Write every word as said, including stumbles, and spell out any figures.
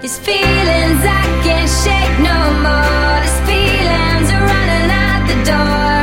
These feelings I can't shake no more. These feelings are running out the door.